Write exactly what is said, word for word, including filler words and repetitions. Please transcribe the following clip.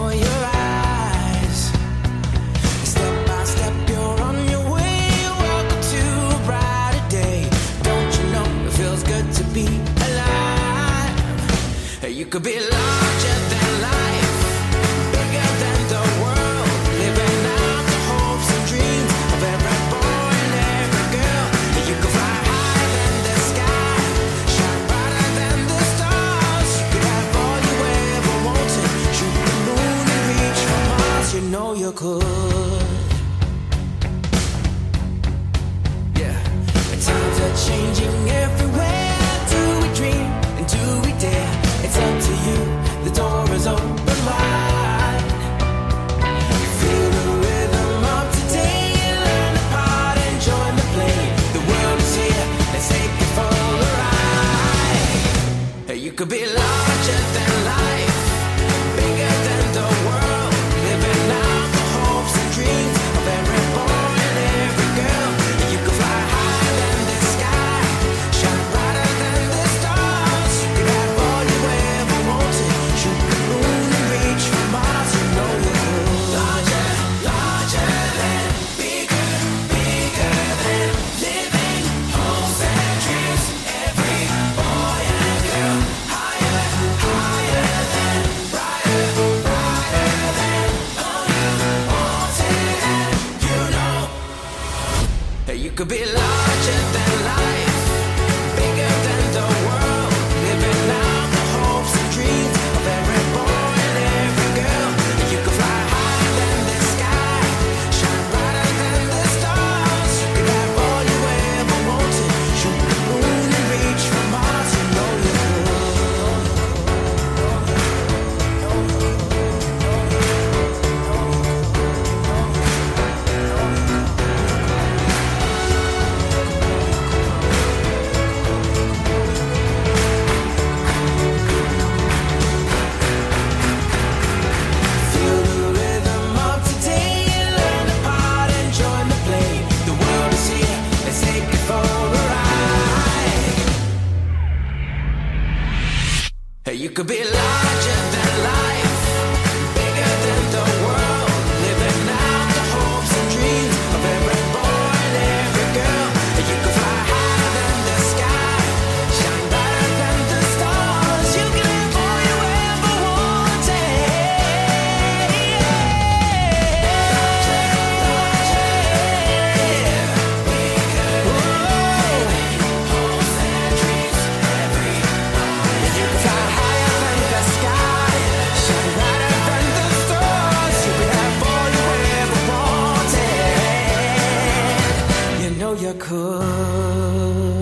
before your eyes. Step by step you're on your way. Welcome to a brighter day. Don't you know it feels good to be alive? You could be larger than life, bigger than the world, living out the hopes and dreams of every boy and every girl. You could fly higher than the sky, shine brighter than the stars. You could have all you ever wanted, shoot the moon and reach for Mars. You know you could. Yeah, times are changing everywhere. Do we dream and do we dare? It's up to you, the door is open wide. Feel the rhythm of today, learn the part and join the play. The world is here, let's take it for a ride. You could be larger than life, bigger than the world, living out the hopes and dreams of every boy and every girl. You could fly higher than the sky, shine brighter than the stars. You could have all you ever wanted, shoot the moon and reach for Mars. You know you could. Larger, larger than, bigger, bigger than, living hopes and dreams. Every boy and girl, higher, higher than, brighter, brighter than, all you wanted and you know. You could be larger than life, bigger than the world, living out the hopes and dreams of every boy and every girl. You could fly higher than the sky, shine brighter than the stars. You could have all you ever wanted, shoot the moon and reach for Mars. You know you feel the rhythm of today, learn the part and join the play. The world is here, let's take it for a ride. You could be larger than life, bigger than the world, living out the hopes and dreams of every boy and every girl. You could fly higher than the sky, shine brighter than the stars. You can have all you ever wanted. You can fly higher than the sky, shine brighter than the stars. You can have all you ever wanted. You know you could.